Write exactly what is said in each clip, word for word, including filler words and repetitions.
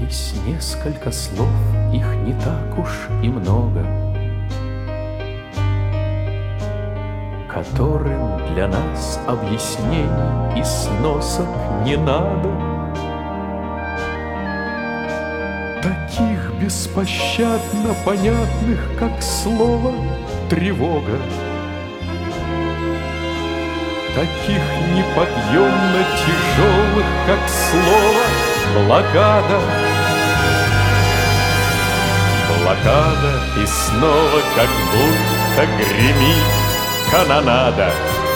Есть несколько слов, их не так уж и много, которым для нас объяснений и сносок не надо. Таких беспощадно понятных, как слово «тревога», таких неподъемно тяжелых, как слово «блокада». Блокада, и снова как будто гремит канонада.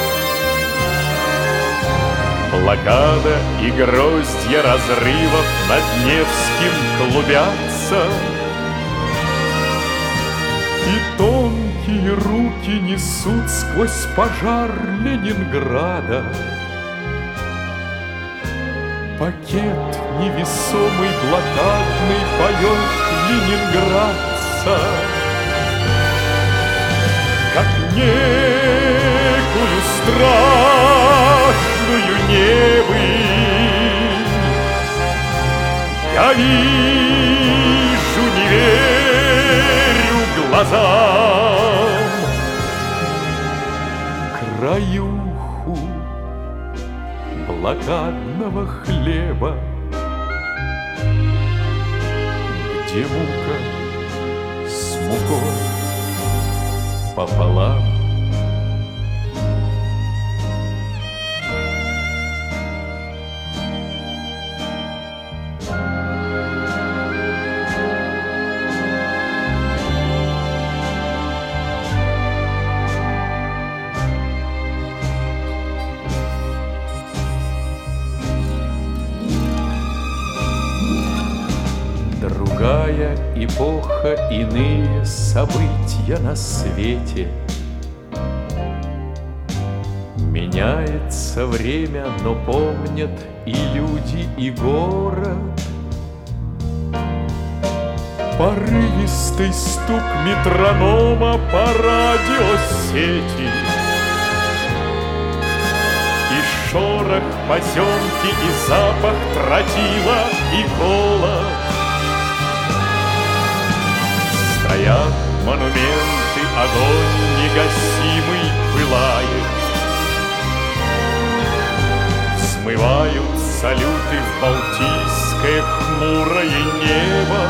Блокада и гроздья разрывов над Невским клубятся, и тонкие руки несут сквозь пожар Ленинграда пакет невесомый блокадный поет ленинградца, как некую страшную небыль. Я вижу, не верю глазам, краюху блокадного хлеба, где мука с мукой пополам. Другая эпоха, иные события на свете. Меняется время, но помнят и люди, и город. Порывистый стук метронома по радиосети, и шорох поземки, и запах тротила, и голод. Стоят монументы, огонь негасимый пылает. Смывают салюты в балтийское хмурое небо.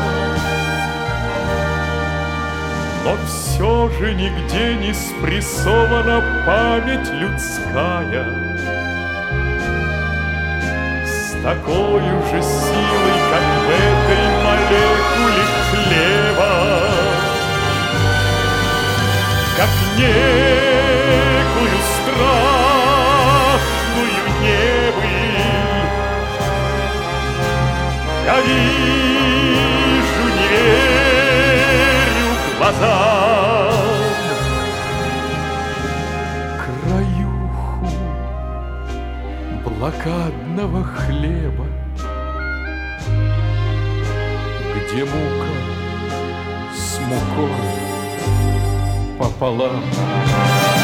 Но все же нигде не спрессована память людская с такой же силой, как в этой молекуле хлеба. Как некую страшную небыль я вижу, не верю глазам, краюху блокадного хлеба, где мука с мукой пополам.